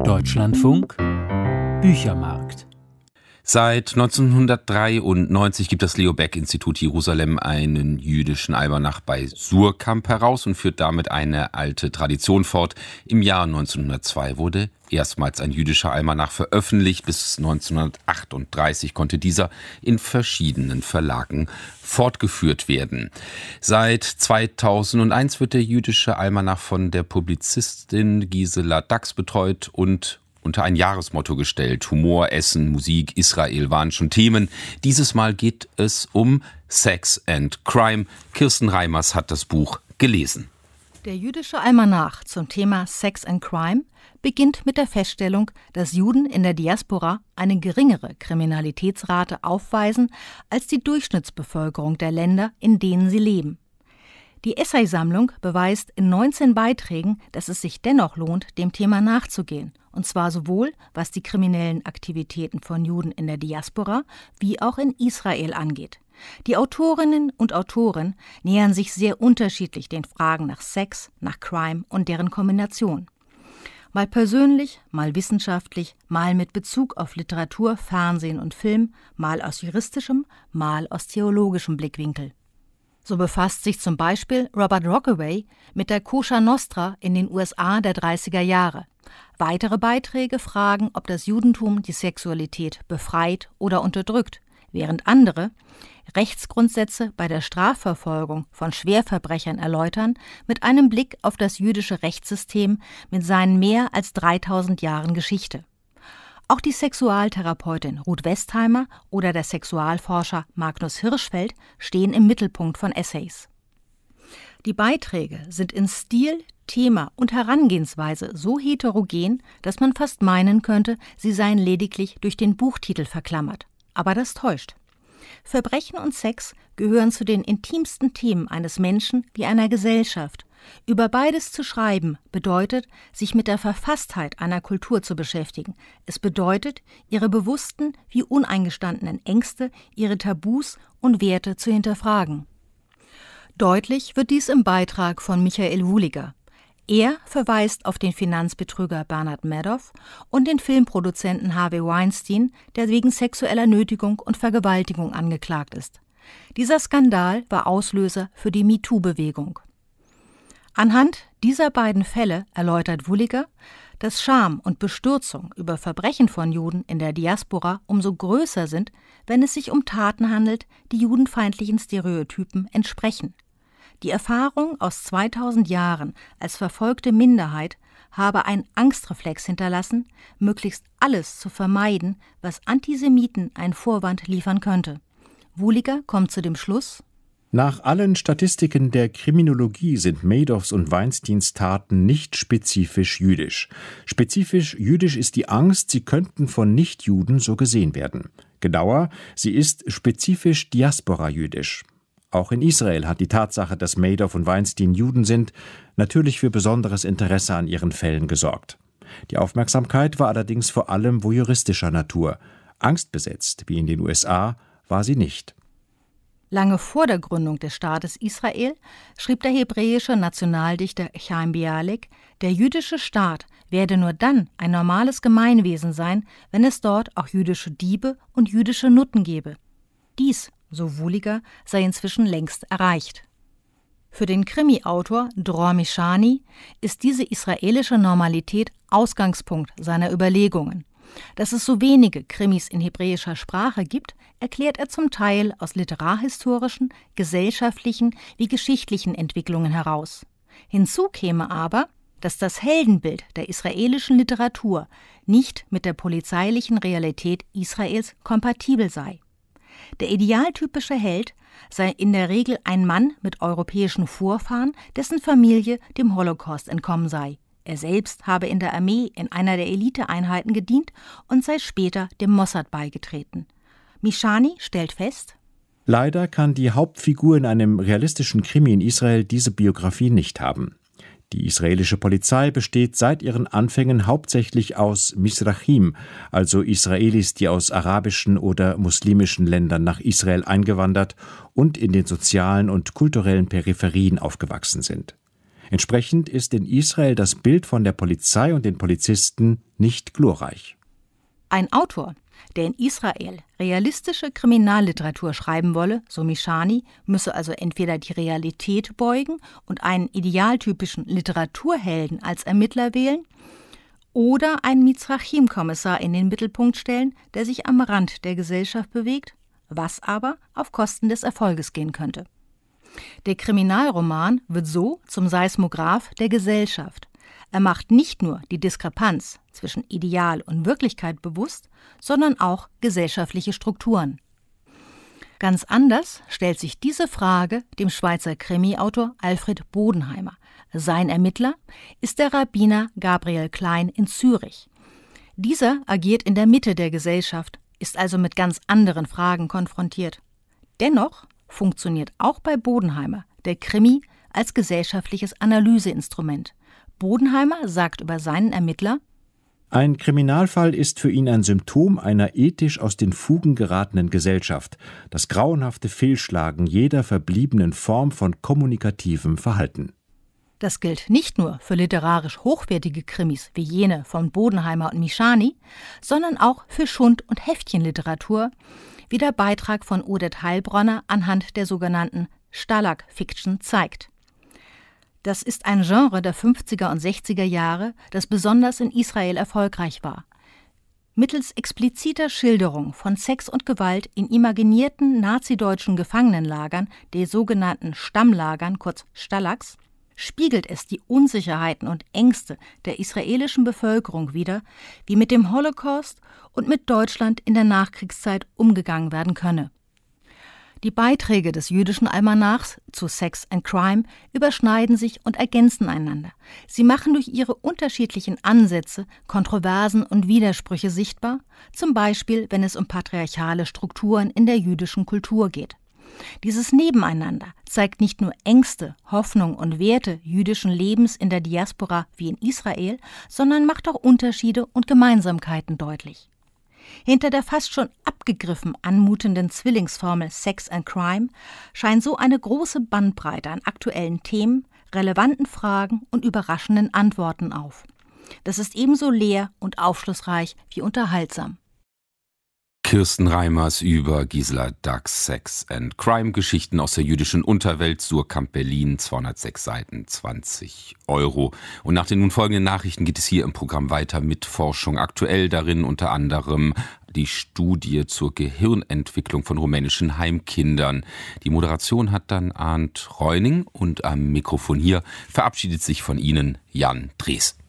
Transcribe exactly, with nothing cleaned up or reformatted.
Deutschlandfunk Büchermarkt. Seit neunzehnhundertdreiundneunzig gibt das Leo Baeck-Institut Jerusalem einen jüdischen Almanach bei Surkamp heraus und führt damit eine alte Tradition fort. Im Jahr neunzehnhundertzwei wurde erstmals ein jüdischer Almanach veröffentlicht. Bis neunzehnhundertachtunddreißig konnte dieser in verschiedenen Verlagen fortgeführt werden. Seit zweitausendeins wird der jüdische Almanach von der Publizistin Gisela Dax betreut und unter ein Jahresmotto gestellt. Humor, Essen, Musik, Israel waren schon Themen. Dieses Mal geht es um Sex and Crime. Kirsten Reimers hat das Buch gelesen. Der jüdische Almanach zum Thema Sex and Crime beginnt mit der Feststellung, dass Juden in der Diaspora eine geringere Kriminalitätsrate aufweisen als die Durchschnittsbevölkerung der Länder, in denen sie leben. Die Essaysammlung beweist in neunzehn Beiträgen, dass es sich dennoch lohnt, dem Thema nachzugehen. Und zwar sowohl, was die kriminellen Aktivitäten von Juden in der Diaspora wie auch in Israel angeht. Die Autorinnen und Autoren nähern sich sehr unterschiedlich den Fragen nach Sex, nach Crime und deren Kombination. Mal persönlich, mal wissenschaftlich, mal mit Bezug auf Literatur, Fernsehen und Film, mal aus juristischem, mal aus theologischem Blickwinkel. So befasst sich zum Beispiel Robert Rockaway mit der Kosher Nostra in den U S A der dreißiger Jahre. Weitere Beiträge fragen, ob das Judentum die Sexualität befreit oder unterdrückt, während andere Rechtsgrundsätze bei der Strafverfolgung von Schwerverbrechern erläutern, mit einem Blick auf das jüdische Rechtssystem mit seinen mehr als dreitausend Jahren Geschichte. Auch die Sexualtherapeutin Ruth Westheimer oder der Sexualforscher Magnus Hirschfeld stehen im Mittelpunkt von Essays. Die Beiträge sind in Stil, Thema und Herangehensweise so heterogen, dass man fast meinen könnte, sie seien lediglich durch den Buchtitel verklammert. Aber das täuscht. Verbrechen und Sex gehören zu den intimsten Themen eines Menschen wie einer Gesellschaft. Über beides zu schreiben bedeutet, sich mit der Verfasstheit einer Kultur zu beschäftigen. Es bedeutet, ihre bewussten wie uneingestandenen Ängste, ihre Tabus und Werte zu hinterfragen. Deutlich wird dies im Beitrag von Michael Wuliger. Er verweist auf den Finanzbetrüger Bernard Madoff und den Filmproduzenten Harvey Weinstein, der wegen sexueller Nötigung und Vergewaltigung angeklagt ist. Dieser Skandal war Auslöser für die MeToo-Bewegung. Anhand dieser beiden Fälle erläutert Wuliger, dass Scham und Bestürzung über Verbrechen von Juden in der Diaspora umso größer sind, wenn es sich um Taten handelt, die judenfeindlichen Stereotypen entsprechen. Die Erfahrung aus zweitausend Jahren als verfolgte Minderheit habe einen Angstreflex hinterlassen, möglichst alles zu vermeiden, was Antisemiten einen Vorwand liefern könnte. Wuliger kommt zu dem Schluss: Nach allen Statistiken der Kriminologie sind Madoffs und Weinsteins Taten nicht spezifisch jüdisch. Spezifisch jüdisch ist die Angst, sie könnten von Nichtjuden so gesehen werden. Genauer, sie ist spezifisch diaspora-jüdisch. Auch in Israel hat die Tatsache, dass Madoff und Weinstein Juden sind, natürlich für besonderes Interesse an ihren Fällen gesorgt. Die Aufmerksamkeit war allerdings vor allem voyeuristischer Natur. Angstbesetzt, wie in den U S A, war sie nicht. Lange vor der Gründung des Staates Israel schrieb der hebräische Nationaldichter Chaim Bialik, der jüdische Staat werde nur dann ein normales Gemeinwesen sein, wenn es dort auch jüdische Diebe und jüdische Nutten gebe. Dies, so Wuliger, sei inzwischen längst erreicht. Für den Krimi-Autor Dror Mishani ist diese israelische Normalität Ausgangspunkt seiner Überlegungen. Dass es so wenige Krimis in hebräischer Sprache gibt, erklärt er zum Teil aus literarhistorischen, gesellschaftlichen wie geschichtlichen Entwicklungen heraus. Hinzu käme aber, dass das Heldenbild der israelischen Literatur nicht mit der polizeilichen Realität Israels kompatibel sei. Der idealtypische Held sei in der Regel ein Mann mit europäischen Vorfahren, dessen Familie dem Holocaust entkommen sei. Er selbst habe in der Armee in einer der Eliteeinheiten gedient und sei später dem Mossad beigetreten. Mishani stellt fest: Leider kann die Hauptfigur in einem realistischen Krimi in Israel diese Biografie nicht haben. Die israelische Polizei besteht seit ihren Anfängen hauptsächlich aus Mizrachim, also Israelis, die aus arabischen oder muslimischen Ländern nach Israel eingewandert und in den sozialen und kulturellen Peripherien aufgewachsen sind. Entsprechend ist in Israel das Bild von der Polizei und den Polizisten nicht glorreich. Ein Autor, der in Israel realistische Kriminalliteratur schreiben wolle, so Mishani, müsse also entweder die Realität beugen und einen idealtypischen Literaturhelden als Ermittler wählen oder einen Mizrachim-Kommissar in den Mittelpunkt stellen, der sich am Rand der Gesellschaft bewegt, was aber auf Kosten des Erfolges gehen könnte. Der Kriminalroman wird so zum Seismograph der Gesellschaft. Er macht nicht nur die Diskrepanz zwischen Ideal und Wirklichkeit bewusst, sondern auch gesellschaftliche Strukturen. Ganz anders stellt sich diese Frage dem Schweizer Krimi-Autor Alfred Bodenheimer. Sein Ermittler ist der Rabbiner Gabriel Klein in Zürich. Dieser agiert in der Mitte der Gesellschaft, ist also mit ganz anderen Fragen konfrontiert. Dennoch funktioniert auch bei Bodenheimer der Krimi als gesellschaftliches Analyseinstrument. Bodenheimer sagt über seinen Ermittler: Ein Kriminalfall ist für ihn ein Symptom einer ethisch aus den Fugen geratenen Gesellschaft, das grauenhafte Fehlschlagen jeder verbliebenen Form von kommunikativem Verhalten. Das gilt nicht nur für literarisch hochwertige Krimis wie jene von Bodenheimer und Mishani, sondern auch für Schund- und Heftchenliteratur, wie der Beitrag von Oded Heilbronner anhand der sogenannten Stalag-Fiction zeigt. Das ist ein Genre der fünfziger und sechziger Jahre, das besonders in Israel erfolgreich war. Mittels expliziter Schilderung von Sex und Gewalt in imaginierten nazideutschen Gefangenenlagern, den sogenannten Stammlagern, kurz Stalags, spiegelt es die Unsicherheiten und Ängste der israelischen Bevölkerung wider, wie mit dem Holocaust und mit Deutschland in der Nachkriegszeit umgegangen werden könne. Die Beiträge des jüdischen Almanachs zu Sex and Crime überschneiden sich und ergänzen einander. Sie machen durch ihre unterschiedlichen Ansätze Kontroversen und Widersprüche sichtbar, zum Beispiel wenn es um patriarchale Strukturen in der jüdischen Kultur geht. Dieses Nebeneinander zeigt nicht nur Ängste, Hoffnung und Werte jüdischen Lebens in der Diaspora wie in Israel, sondern macht auch Unterschiede und Gemeinsamkeiten deutlich. Hinter der fast schon abgegriffen anmutenden Zwillingsformel Sex and Crime scheint so eine große Bandbreite an aktuellen Themen, relevanten Fragen und überraschenden Antworten auf. Das ist ebenso leer und aufschlussreich wie unterhaltsam. Kirsten Reimers über Gisela Dacks Sex and Crime, Geschichten aus der jüdischen Unterwelt, Surkamp Berlin, zweihundertsechs Seiten, zwanzig Euro. Und nach den nun folgenden Nachrichten geht es hier im Programm weiter mit Forschung. Aktuell darin unter anderem die Studie zur Gehirnentwicklung von rumänischen Heimkindern. Die Moderation hat dann Arndt Reuning und am Mikrofon hier verabschiedet sich von Ihnen Jan Drees.